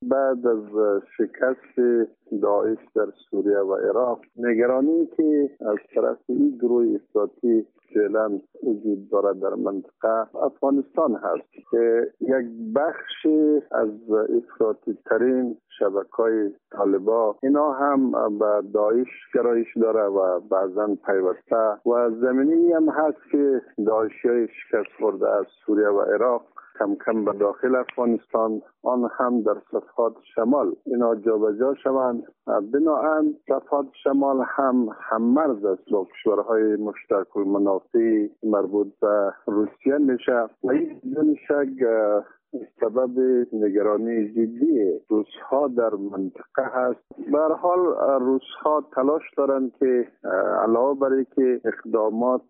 بعد از شکست داعش در سوریه و عراق، نگرانی که از طرف این گروه افراطی فعلا وجود دارد در منطقه افغانستان هست که یک بخش از افراطی ترین شبکه‌های طالبان اینا هم به داعش گرایش داره و بعضا پیوسته و زمینی هم هست که داعشیای شکست خورده از سوریه و عراق کم کم به داخل افغانستان، آن هم در صفحات شمال اینا جابجا شوند. بنابراین صفحات شمال هم مرز است با کشورهای مشترک المنافع مربوط به روسیه میشه و این بدون شک سبب نگرانی جدی روس‌ها در منطقه هست. به هر حال روس‌ها تلاش دارند که علاوه بر اینکه اقدامات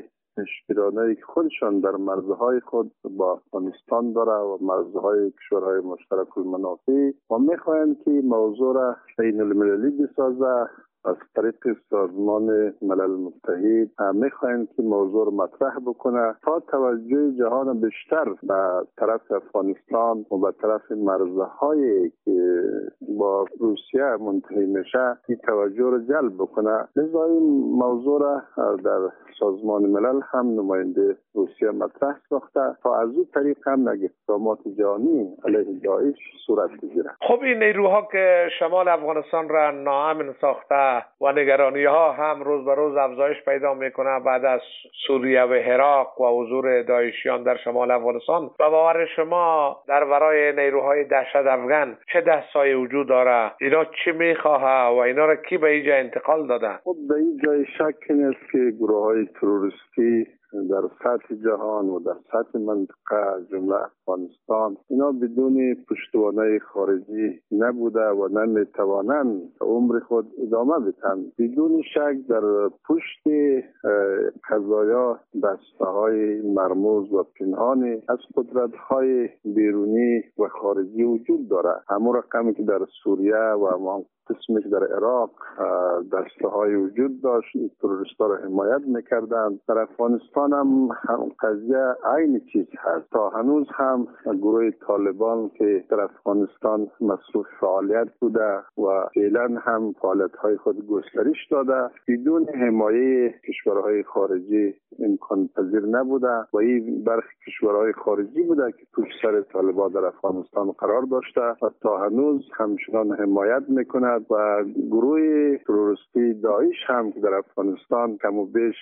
پیشگیرانه که خودشان در مرزهای خود با افغانستان داره و مرزهای کشورهای مشترک المنافع و میخواهند که موضوع را بین المللی بسازه از طریق سازمان ملل متحد میخواهند که موضوع را مطرح بکنه تا توجه جهان بیشتر به طرف افغانستان و به طرف مرزهای که با روسیه منتهی میشه این توجه را جلب بکنه. لذا این موضوع را در سازمان ملل هم نماینده روسیه مطرح ساخته تا از اون طریق هم اقدامات جهانی علیه داعش صورت بگیره. خب این نیروها که شمال افغانستان را ناامن ساخته و نگرانی ها هم روز به روز افزایش پیدا میکنه بعد از سوریه و عراق و حضور داعشیان در شمال افغانستان، به باور شما در برای نیروهای دهشت افغان چه دستایی وجود داره؟ اینا چی میخواه و اینا را کی به اینجا انتقال داده؟ خب به این جای شک نیست که گروه های تروریستی در سطح جهان و در سطح منطقه جمله افغانستان اینا بدون پشتوانه خارجی نبوده و نمیتوانند عمر خود ادامه بدن. بدون شک در پشت قضایا دسته‌های مرموز و پنهانی از قدرت‌های بیرونی و خارجی وجود داره. همون رقمی که در سوریه و همون قسمی که در عراق دسته‌های وجود داشت تروریست‌ها را حمایت می‌کردند، در افغانستان هم قضیه عین چیز هست. تا هنوز هم گروه طالبان که در افغانستان مصروف فعالیت بوده و فعلا هم فعالیت‌های خود گسترش داده بدون حمایه کشورهای خارجی امکان پذیر نبوده و این برخی کشورهای خارجی بوده که پشت سر طالبان در افغانستان قرار داشته و تا هنوز همچنان حمایت میکنه و گروه تروریستی داعش هم که در افغانستان کم و بیش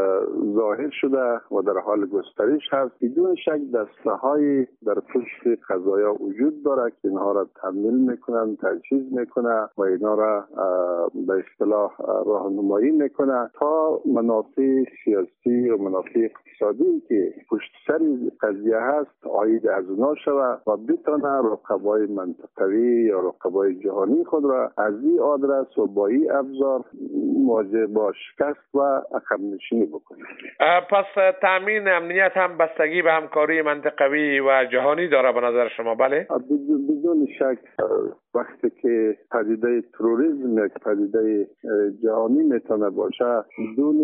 ظاهر شده و در حال گسترش هست. بدون شک دسته‌های در پشت قضایا وجود داره که اینها را تمویل میکنن، تجهیز میکنه و اینا را به اصطلاح راهنمایی میکنه تا منافع سیاسی و منافع اقتصادی که پشت سر قضیه هست عاید از اونا شود و بتونه رقبای منطقوی یا رقبای جهانی خود را از این آدرس و با این ابزار مواجه با شکست و عقب نشینی بکنه. پس تامین امنیت هم بستگی به همکاری منطقوی و جهانی داره به نظر شما؟ بله؟ بدون شک وقتی که پدیده تروریسم یک پدیده جهانی میتونه باشه بدون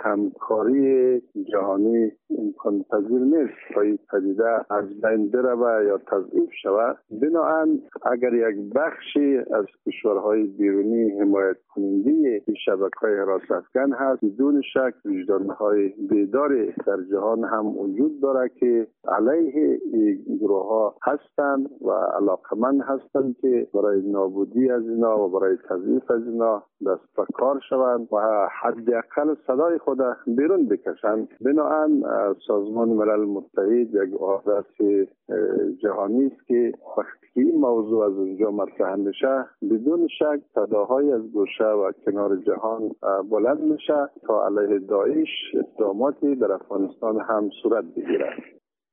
همکاری جهانی امکان پذیر نیست تا این پدیده از بین بره یا تضعیف شود. بنابراین اگر یک بخشی از کشورهای بیرونی حمایت کننده شبکه‌های حراس افغان هست بدون شک وجدان‌های بیداری در جهان هم وجود داره که علیه این گروه‌ها هستند و علاقمند هستند که برای نابودی از اینا و برای تضعیف از اینا دست به کار شوند و حداقل صدای خود بیرون بکشند. بنابراین سازمان ملل متحد یک آدرس جهانی است که وقتی این موضوع از اونجا مطرح میشه بدون شک صداهای از گوشه و کنار جهان بلند میشه تا علیه داعش اقداماتی در افغانستان هم صورت بگیرد.